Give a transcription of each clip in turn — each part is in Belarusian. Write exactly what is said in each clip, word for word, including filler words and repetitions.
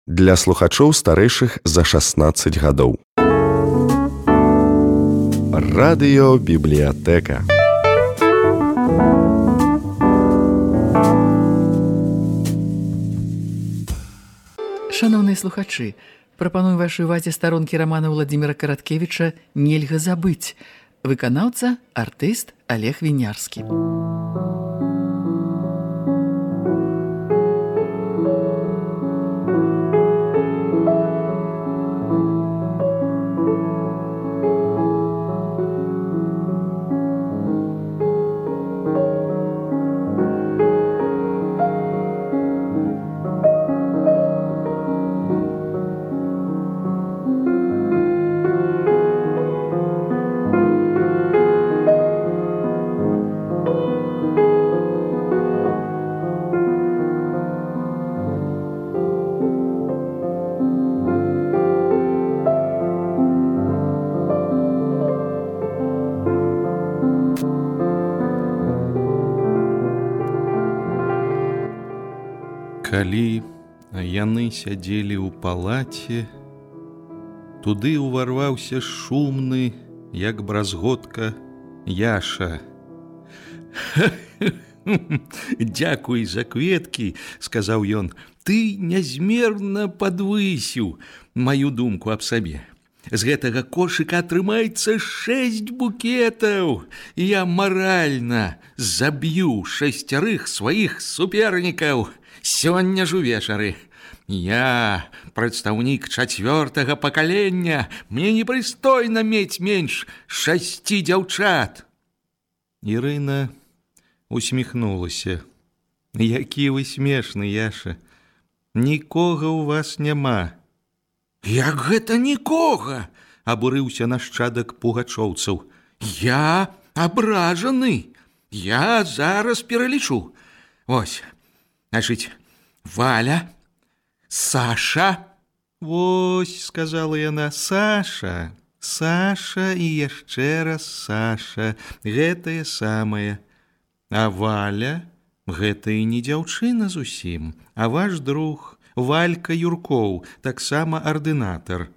для слухачоў старэйшых за шаснаццаць гадоў. Радыёбібліятэка. Шановныя слухачы, прапаную вашай увазе старонкі рамана Владзіміра Караткевіча «Нельга забыць». Выканаўца, артыст Олег Вінярскі. Калі яны сядзелі ў палаце, туды ўварваўся шумны, як бразготка, Яша. «Дзякуй за кветкі», – сказаў ён, – «ты нязмерна падвысіў маю думку аб сабе. З гэтага кошыка атрымаецца шэсць букетаў, і я маральна заб'ю шасцярых сваіх супернікаў. Сёння ж увечары. Я прадстаўнік чацвёртага пакалення, мне непрыстойна мець менш шасці дзяўчат». Ірына усміхнулася. «Які вы смешны, Яша. Нікога ў вас няма». «Як гэта нікога?» – абурыўся нашчадак пугачоўцаў. «Я абражаны. Я зараз пералічу. Вось. Значыць, Валя, Саша». «Вось», – сказала яна, – «Саша, Саша і яшчэ раз Саша, гэтае самае. А Валя – гэта і не дзяўчына зусім, а ваш друг, Валька Юркоў, таксама ардынатар».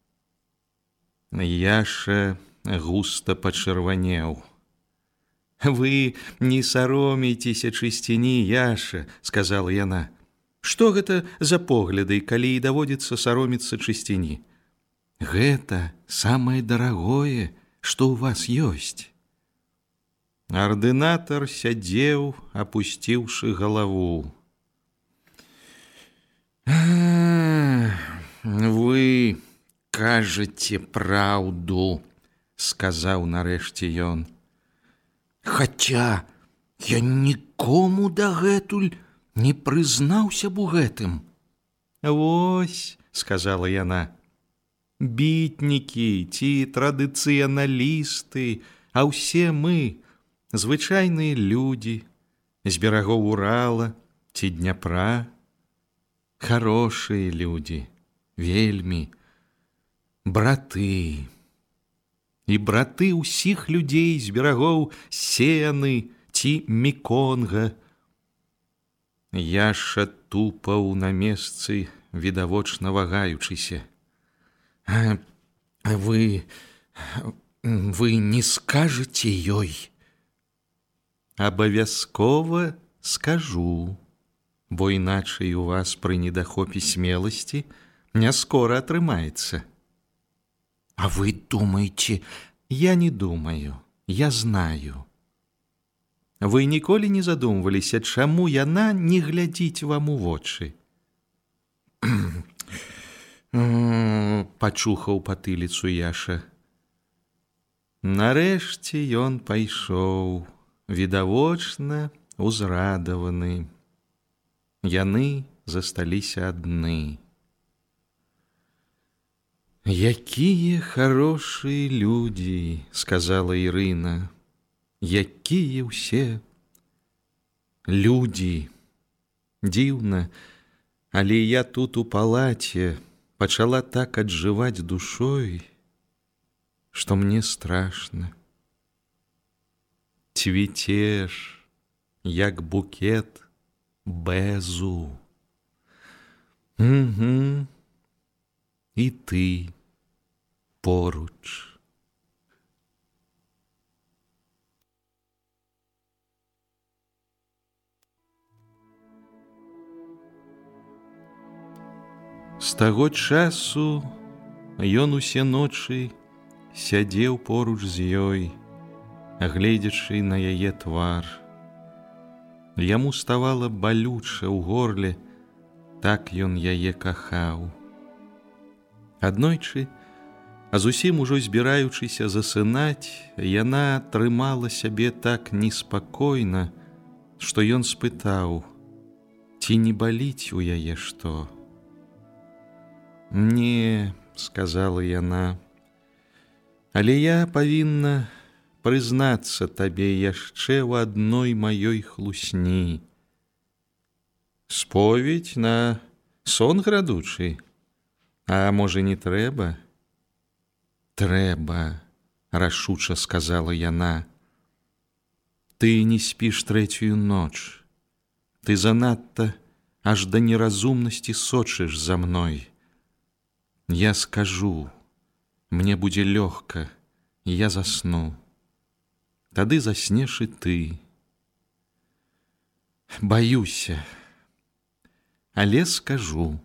Яша густа пачырванеў. «Вы не саромейцеся чысціні, Яша», – сказала яна. «Што гэта за погляды, калі і даводзіцца сароміцца чысціні? Гэта самае дарагое, што ў вас ёсць». Ардынатар сядзеў, апусціўшы галаву. «Вы кажаце праўду», – сказаў нарэшце ён. «Хаця я нікому дагэтуль не прызнаўся б у гэтым». «Вось», – сказала яна, – «бітнікі ці традыцыяналісты, а ўсе мы звычайныя людзі з берагоў Урала ці Дняпра, харошыя людзі, вельмі, браты. І браты ўсіх людзей з берагоў Сены ці Меконга». Яша тупаў на месцы, відавочна вагаючыся. «Вы... вы не скажаце ёй?» «Абавязкова скажу, бо іначай у вас пры недахопе смеласці не скора атрымаецца». «А вы думаете...» «Я не думаю, я знаю. Вы ніколі не задумваліся, чаму яна не глядзіць вам у вочы?» Пачухаў патыліцу Яша. Нарэшце ён пайшоў, відавочна узрадаваны. Яны засталіся адны. «Якія харошыя людзі», – сказала Ірына. «Якія ўсе людзі. Дзіўна, але я тут у палаце пачала так аджываць душой, што мне страшна. Цвіцеш, як букет бэзу». «Угу, і ты поруч. З таго часу ён усе ночы сядзеў поруч з ёй, гледзячы на яе твар. Яму ставала балюча ў горле, так ён яе кахаў. Аднойчы, а зусім ужо збіраючыся засынаць, яна трымала сябе так неспакойна, што ён спытаў, ці не баліць у яе што. «Не», – сказала яна, – «але я павінна прызнацца табе яшчэ ў адной маёй хлусні. Споведь на сон градучы? А можа, не трэба?» «Трэба», – рашуча сказала яна. «Ты не спіш трэцюю ноч. Ты занадта аж да неразумнасці сочыш за мной. Я скажу, мне будзе лёгка, і я засну. Тады заснеш і ты. Баюся, але скажу».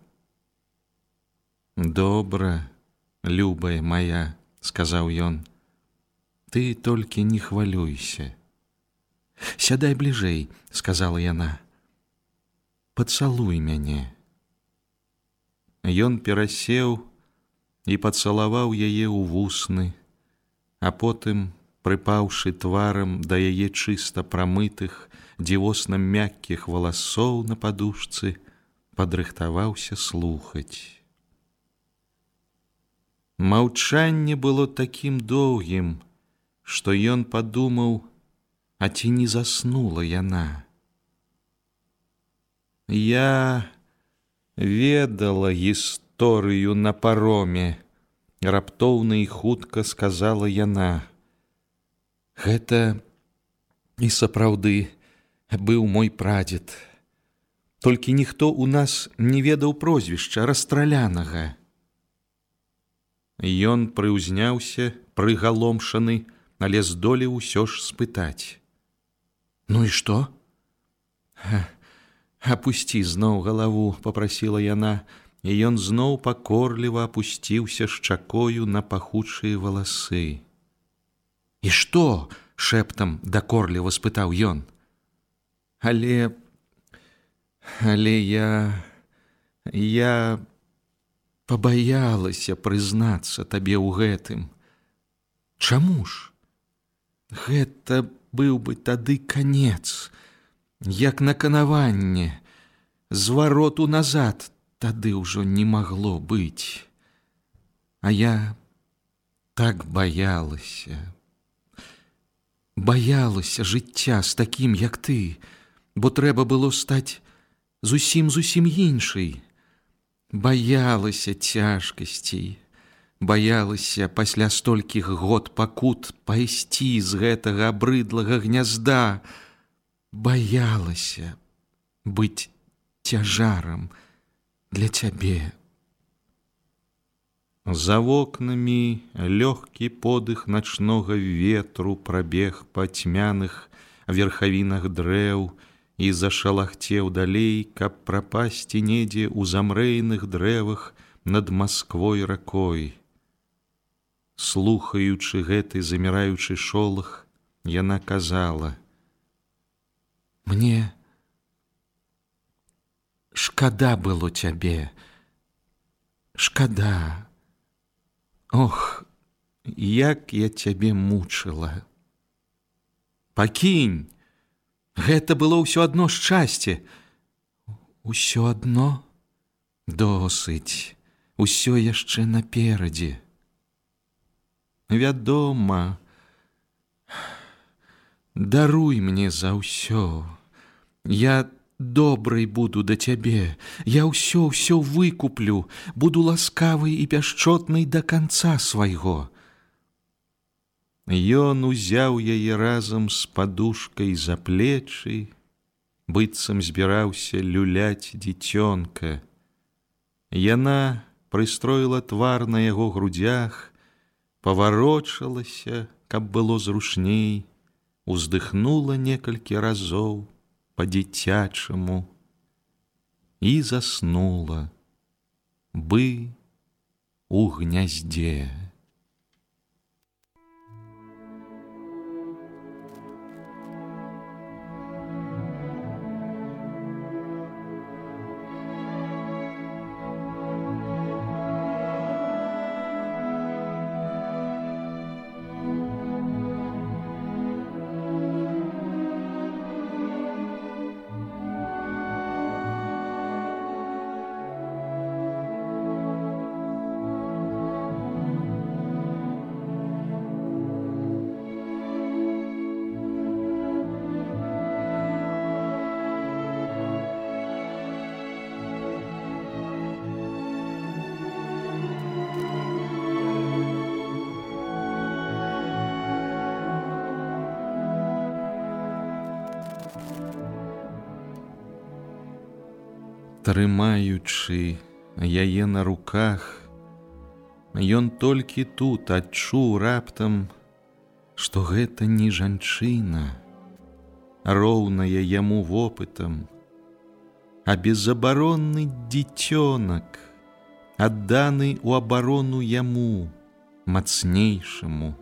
«Добра, любая моя», – сказаў ён, – «ты толькі не хвалюйся». «Сядай бліжэй», – сказала яна, – «пацалуй мяне». Ён перасеў і пацалаваў яе ў вусны, а потым, прыпаўшы тварам да яе чыста прамытых, дзівосна мяккіх валасоў на падушцы, падрыхтаваўся слухаць. Маўчанне было такім доўгім, што ён падумаў, а ці не заснула яна. «Я ведала гісторыю на пароме», – раптоўна і хутка сказала яна. «Гэта і сапраўды быў мой прадзед. Толькі ніхто ў нас не ведаў прозвішча расстралянага». Ён прыўзняўся, прыгаломшаны, але здолеў усё ж спытаць. «Ну і што?» «Апусці зноў галаву», – папрасіла яна, і ён зноў пакорліва апусціўся шчакою на пахучыя валасы. «І што?» – шэптам дакорліва спытаў ён. «Але... але я... я... пабаялася прызнацца табе ў гэтым». «Чаму ж? Гэта быў бы тады канец, як на канаванне, звароту назад тады ўжо не магло быць. А я так баялася, баялася жыцця з такім, як ты, бо трэба было стаць зусім-зусім іншай. Баялася цяжкасцей, баялася пасля столькіх год пакут пайсці з гэтага абрыдлага гнязда, баялася быць цяжарам для цябе». За вокнамі лёгкі подых начнога ветру прабег па цьмяных верхавінах дрэў і зашалахцеў далей, каб прапасці недзе ў замрэйных дрэвах над Масквой ракой. Слухаючы гэты заміраючы шолах, яна казала: «Мне шкада было цябе, шкада. Ох, як я цябе мучыла. Пакінь, гэта было ўсё адно шчасце». «Усё адно? Досыць, усё яшчэ наперадзе». «Вядома, даруй мне за ўсё. Я добрай буду да цябе, я ўсё-ўсё выкуплю, буду ласкавай і пяшчотнай да канца свайго». Ён узяў яе разам з падушкай за плечы, быццам збіраўся люляць дзіцёнка. Яна прыстроіла твар на яго грудях, паварочалася, каб было зручней, уздыхнула некалькі разоў па-дзіцячаму і заснула, бы у гняздзе. Трымаючы яе на руках, ён толькі тут адчуў раптам, што гэта не жанчына, роўная яму вопытам, а безабаронны дзіцёнак, адданы ў абарону яму, мацнейшаму.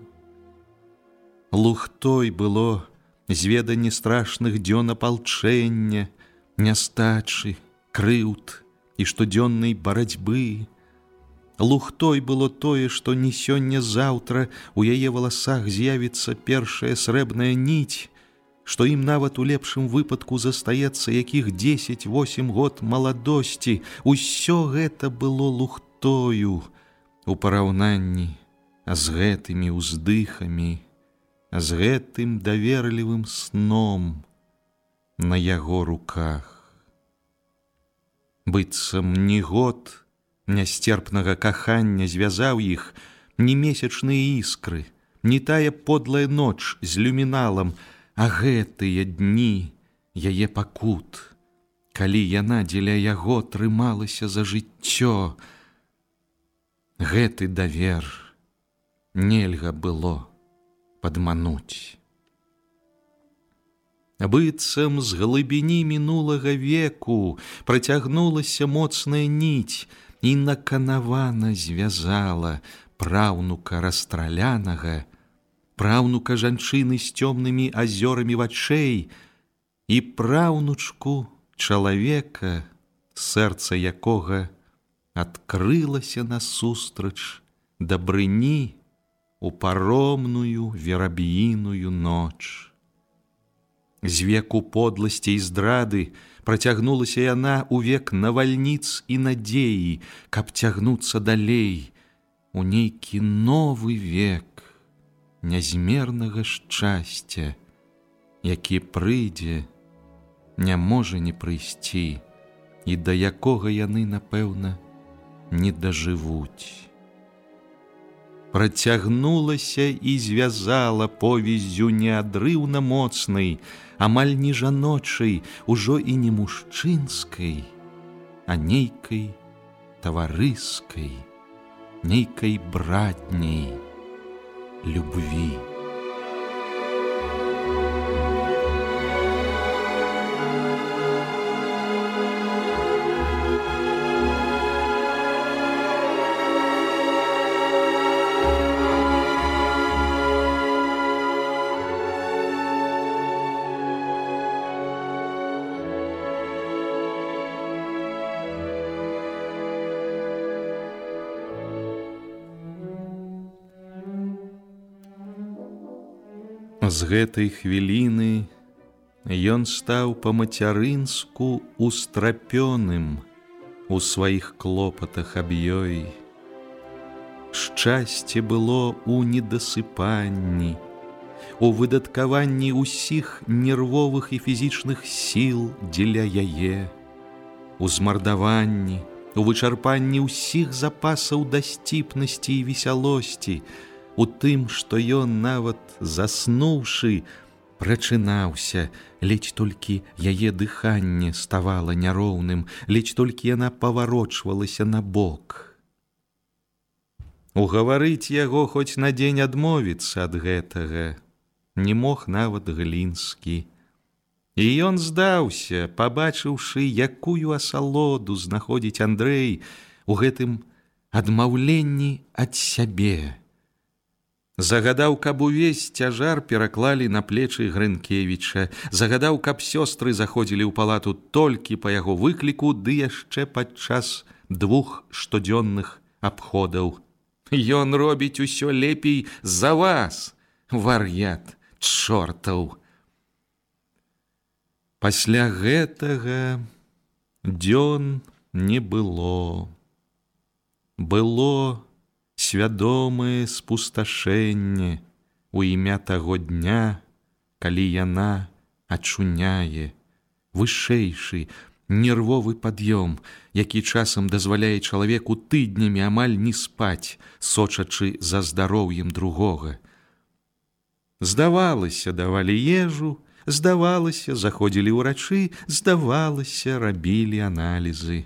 Лухтой было зведанне страшных дзён апалчэння, нястачы, крыўд і штодзённай барацьбы. Лухтой было тое, што не сёння-заўтра у яе валасах з'явіцца першая срэбная ніць, што ім нават у лепшым выпадку застаецца якіх дзесяць-восем год маладосці. Усё гэта было лухтою у параўнанні з гэтымі ўздыхамі, з гэтым даверлівым сном на яго руках. Быццам ні год нясцерпнага кахання звязаў іх, ні месячныя іскры, ні тая подлая ноч з люміналам, а гэтыя дні яе пакут, калі яна дзеля яго трымалася за жыццё. Гэты давер нельга было падмануць. Быццам з глыбіні мінулага веку працягнулася моцная ніць і наканавана звязала праўнука расстралянага, праўнука жанчыны з цёмнымі азёрамі вачэй і праўнучку чалавека, сэрца якога адкрылася насустрач дабрыні у паромную вераб'іную ноч. З веку подласці і здрады працягнулася яна ў век навальніц і надзеі, каб цягнуцца далей у нейкі новы век нязмернага шчасця, які прыйдзе, не можа не прыйсці, і да якога яны, напэўна, не дажывуць. Працягнулася і звязала повяззю неадрыўна моцнай, амаль не жаночай, ужо і не мужчынскай, а нейкай таварыскай, нейкай братняй любві. З гэтай хвіліны ён стаў па-мацярынску устрапёным у сваіх клопатах аб ёй. Шчасце было ў недасыпанні, у выдаткаванні ўсіх нервовых і фізічных сіл дзеля яе, у змардаванні, у вычарпанні ўсіх запасаў дасціпнасці і весялосці, у тым, што ён нават заснуўшы прачынаўся, ледзь толькі яе дыханне ставала няроўным, ледзь толькі яна паварочвалася на бок. Угаварыць яго хоць на дзень адмовіцца ад гэтага не мог нават Глінскі. І ён здаўся, пабачыўшы, якую асалоду знаходзіць Андрэй у гэтым адмаўленні ад сябе. Загадаў, каб увесь цяжар пераклалі на плечы Грынкевіча, загадаў, каб сёстры заходзілі ў палату толькі па яго выкліку, ды яшчэ падчас двух штодзённых абходаў. Ён робіць усё лепей за вас, вар'ят чортаў. Пасля гэтага дзён не было. Было свядомае спусташэнне у імя таго дня, калі яна ачуняе, вышэйшы, нервовы пад'ём, які часам дазваляе чалавеку тыднямі амаль не спаць, сочачы за здароўем другога. Здавалася, давалі ежу, здавалася, заходзілі ўрачы, здавалася, рабілі аналізы.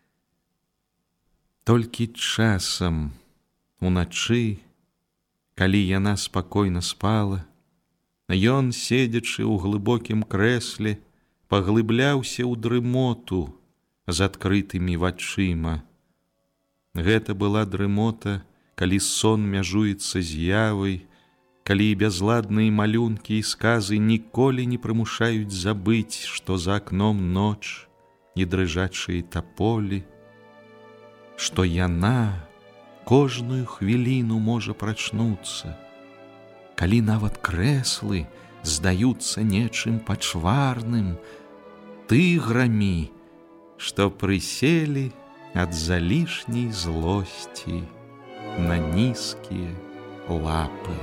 Толькі часам, уначы, калі яна спакойна спала, ён, седзячы ў глыбокім крэсле, паглыбляўся ў дрымоту з адкрытымі вачыма. Гэта была дрымота, калі сон мяжуецца з явай, калі бязладныя малюнкі і сказы ніколі не прымушаюць забыць, што за акном ноч і дрыжачыя таполі, што яна кожную хвіліну можа прачнуцца, калі нават крэслы здаюцца нечым пачварным, тыграмі, што прыселі ад залішняй злосці на нізкія лапы.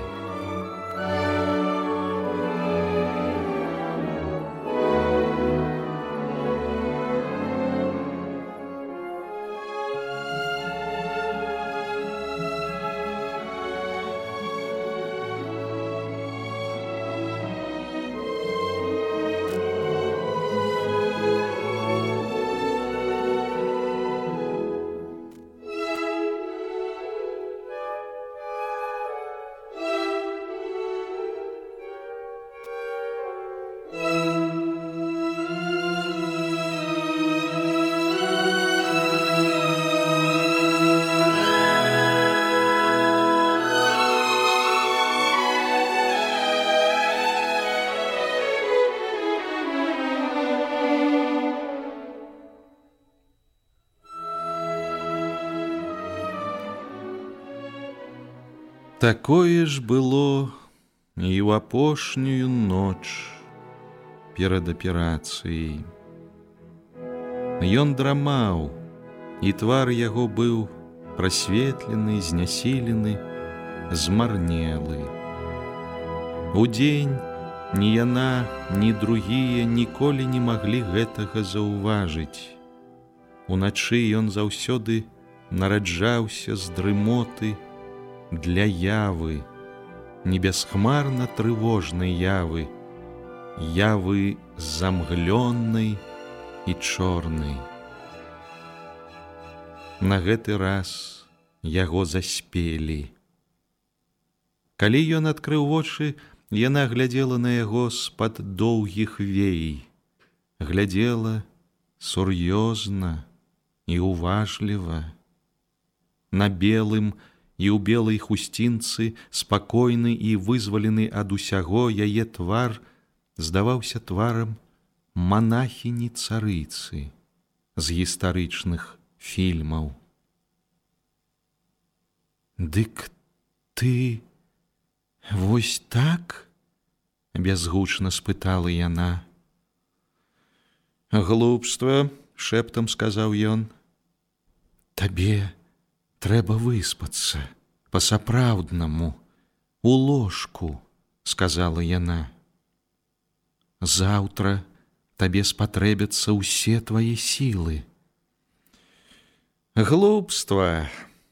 Такое ж было і ў апошнюю ноч перад аперацыяй. Ён драмаў, і твар яго быў прасветлены, знясілены, змарнелы. Удзень ні яна, ні другія ніколі не маглі гэтага заўважыць. Уначы ён заўсёды нараджаўся з дрымоты для явы, небясхмарна трывожнай явы, явы замглённай і чорнай. На гэты раз яго заспелі. Калі ён адкрыў вочы, яна глядзела на яго з-пад доўгіх вей, глядзела сур'ёзна і уважліва. На белым і ў белай хусцінцы, спакойны і вызвалены ад усяго, яе твар здаваўся тварам манахіні-царыцы з гістарычных фільмаў. «Дык ты вось так?» – бязгучна спытала яна. «Глупства», – шэптам сказаў ён. «Табе трэба выспацца па-сапраўднаму, у ложку», – сказала яна. «Заўтра табе спатрэбяцца ўсе твае сілы». «Глупства!»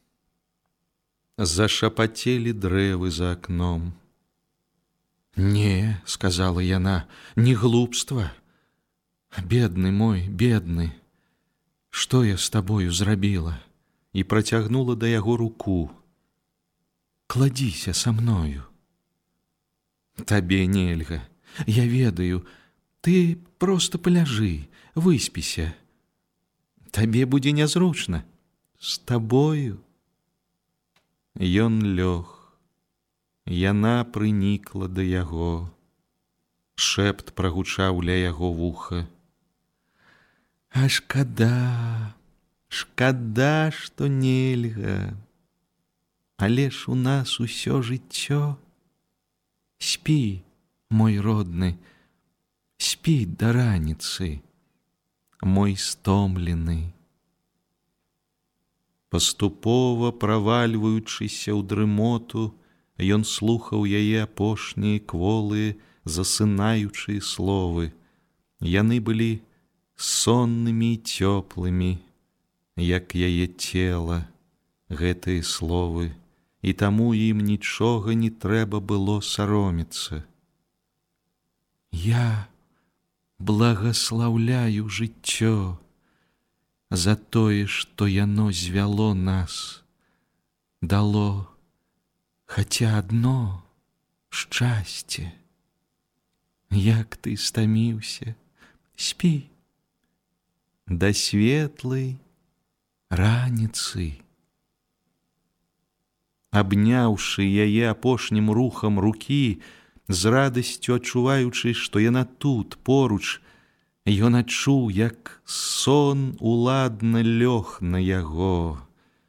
Зашапацелі дрэвы за акном. «Не», – сказала яна, – «не глупства. Бедны мой, бедны, што я з табою зрабіла?» І працягнула да яго руку, кладзіся са мною. Табе нельга, я ведаю, ты проста паляжы, выспіся. Табе будзе нязручна. З табою. Ён лёг. Яна прынікла да яго. Шэпт прагучаў ля яго вуха. А шкада, шкада, што нельга. Але ж у нас усё жыццё. Спі, мой родны, спі да раніцы, мой стомлены. Паступова правальваючыся ў дрымоту, ён слухаў яе апошнія кволыя, засынаючыя словы. Яны былі соннымі і цёплымі, як яе цела, гэтыя словы, і таму ім нічога не трэба было саромецца. Я благаслаўляю жыццё за тое, што яно звяло нас, дало хаця адно шчасце. Як ты стаміўся, спі да светлай раніцы. Абняўшы яе апошнім рухам рукі, з радасцю адчуваючы, што яна тут, поруч, ён адчуў, як сон уладна лёг на яго.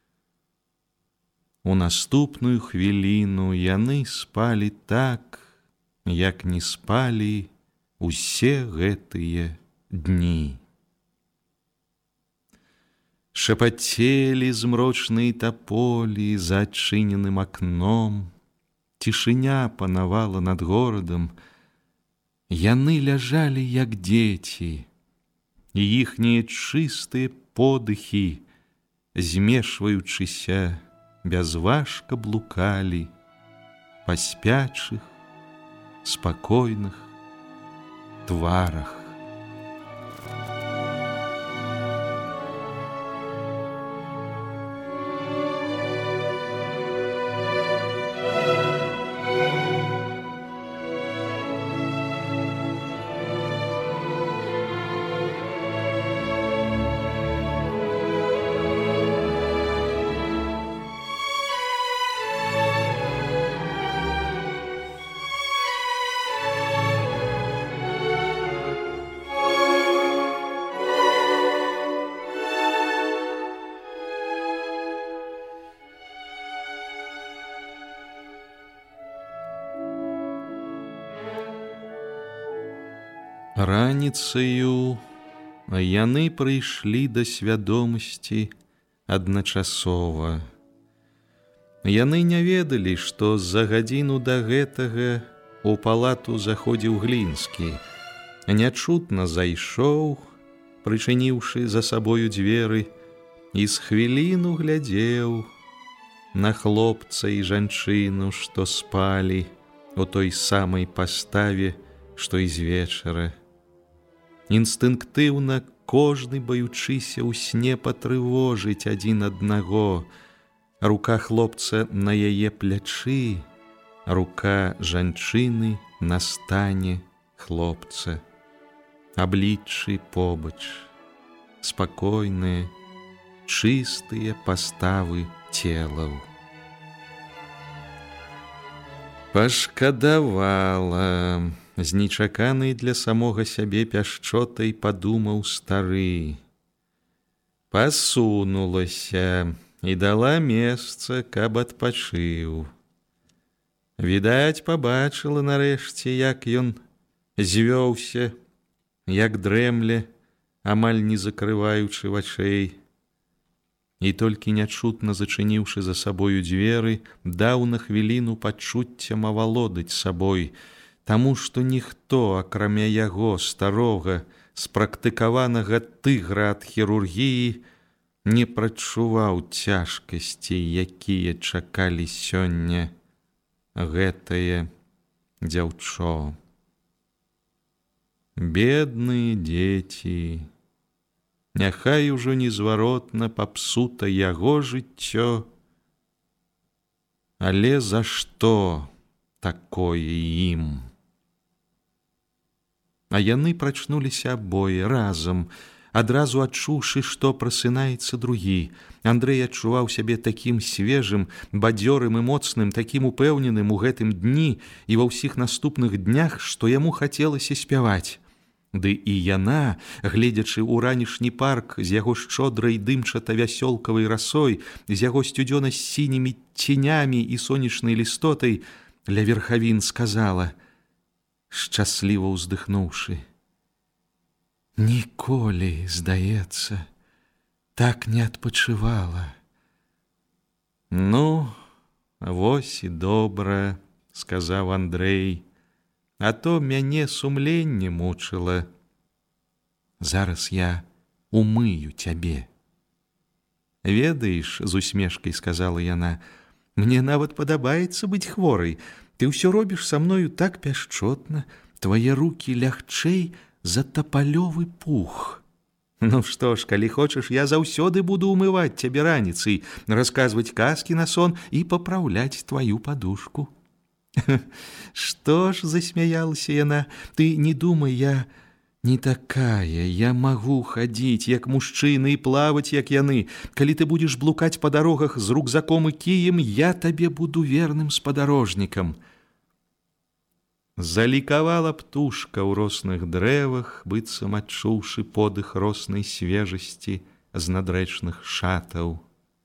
У наступную хвіліну яны спалі так, як не спалі усе гэтыя дні. Шапацелі змрочныя таполі за адчыненым акном, цішыня панавала над горадам. Яны ляжалі, як дзеці, і іхнія чыстыя подыхі, змешваючыся, бязважка блукалі па спячых, спакойных тварах. Раніцаю яны прыйшлі да свядомасці адначасова. Яны не ведалі, што за гадзіну да гэтага у палату заходзіў Глінскі. Нячутна зайшоў, прычыніўшы за сабою дзверы, і з хвіліну глядзеў на хлопца і жанчыну, што спалі у той самай паставе, што і з вечара. Інстынктыўна кожны, баючыся ў сне патрывожыць адзін аднаго. Рука хлопца на яе плячы, рука жанчыны на стане хлопца. Абліччы побач, спакойныя, чыстыя паставы целаў. Пашкадавала, з нечаканай для самога сябе пяшчотай падумаў стары. Пасунулася і дала месца, каб адпачыў. Відаць, пабачыла нарэшце, як ён звёўся, як дрэмле, амаль не закрываючы вачэй. І толькі нячутна зачыніўшы за сабою дзверы, даў на хвіліну пачуццям авалодаць сабой, таму што ніхто, акрамя яго, старога, спрактыкаванага тыгра ад хірургіі, не прачуваў цяжкасці, якія чакалі сёння гэтае дзяўчо. Бедныя дзеці, няхай ужо незваротна папсута яго жыццё, Але за што такое ім? А яны прачнуліся абое разам, адразу адчуўшы, што прасынаецца другі. Андрэй адчуваў сябе такім свежым, бадзёрым і моцным, такім упэўненым у гэтым дні і ва ўсіх наступных днях, што яму хацелася спяваць. Ды і яна, гледзячы ў ранішні парк з яго шчодрай дымчата-вясёлкавай расой, з яго сцюдзёна-сінімі ценямі і сонечнай лістотай, ля верхавін сказала, шчасліва ўздыхнуўшы: «Ніколі, здаецца, так не адпачывала». «Ну, вось і добра», – сказаў Андрэй, «а то мяне сумленне мучыла. Зараз я умыю цябе». «Ведаеш, – з усмешкай сказала яна, – мне нават падабаецца быць хворай. Ты ўсё робіш са мною так пяшчотна, твае рукі лягчэй за тапалёвы пух. Ну што ж, калі хочаш, я заўсёды буду умываць цябе раніцай, расказваць казкі на сон і папраўляць тваю падушку». «Што ж, – засмяялася яна, – ты не думай, я не такая, я магу хадзіць, як мужчыны, і плаваць, як яны. Калі ты будзеш блукаць па дарогах з рукзаком і кіем, я табе буду верным спадарожнікам». Залікавала птушка ў росных дрэвах, быццам адчуўшы подых роснай свежасці з надрэчных шатаў.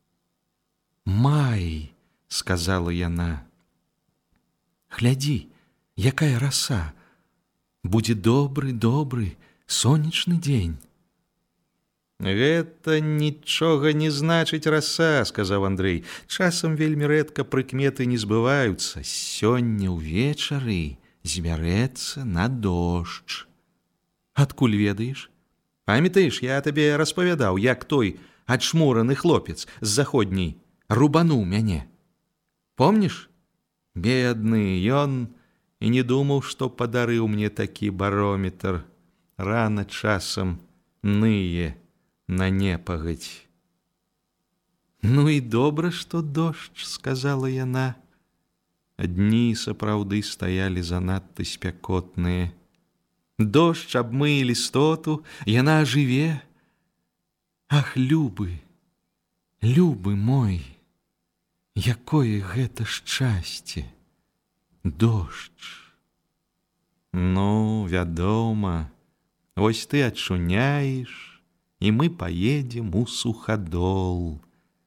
«Май», – сказала яна, – «глядзі, якая раса. Будзе добры, добры, сонечны дзень». «Гэта нічога не значыць раса», – сказаў Андрэй. «Часам вельмі рэдка прыкметы не збываюцца. Сёння ўвечары збярэцца на дождж». «Адкуль ведаеш? Памятаеш, я табе распавядаў, як той ачмураны хлопец з заходняй рубануў мяне. Помніш? Бедны, ён і не думаў, што падарыў мне такі барометр. Рана часам ные на непагадзь». «Ну і добра, што дождж», – сказала яна. Дні сапраўды стаялі занадта спякотныя. Дождж абмые лістоту, яна ажыве. Ах, любы, любы мой, якое гэта шчасце, дождж. Ну, вядома, вось ты адчуняеш, і мы паедзем у Сухадол.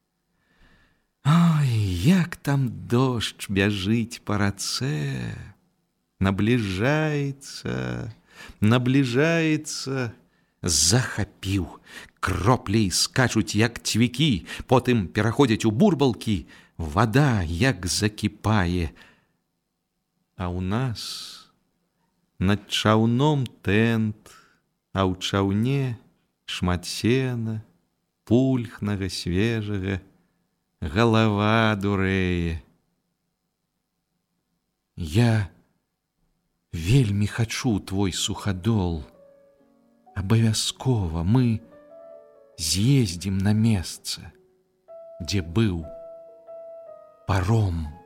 Ой, як там дождж бяжыць па рацэ, набліжаецца, набліжаецца, захапіў, кроплі скачуць, як цвікі, потым пераходзяць у бурбалкі, вада, як закіпае. А ў нас над чаўном тэнт, а ў чаўне шмат сена, пульхнага, свежага, галава дурэе. Я вельмі хачу твой Сухадол. Абавязкова мы з'ездзім на месца, дзе быў паром.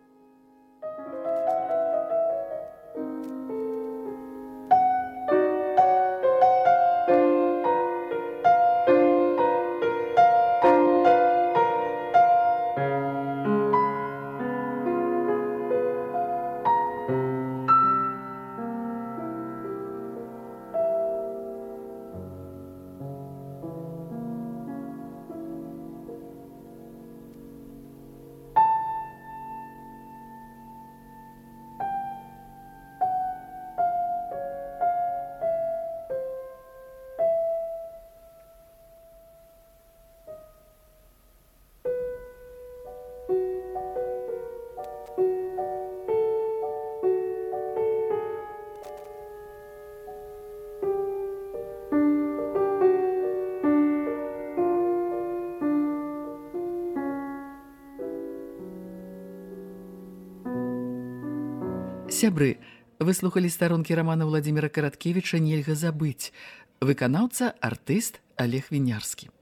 Сябры, вы слухалі старонкі рамана Владзіміра Караткевіча «Нельга забыць». Выканаўца, артыст Алег Вінярскі.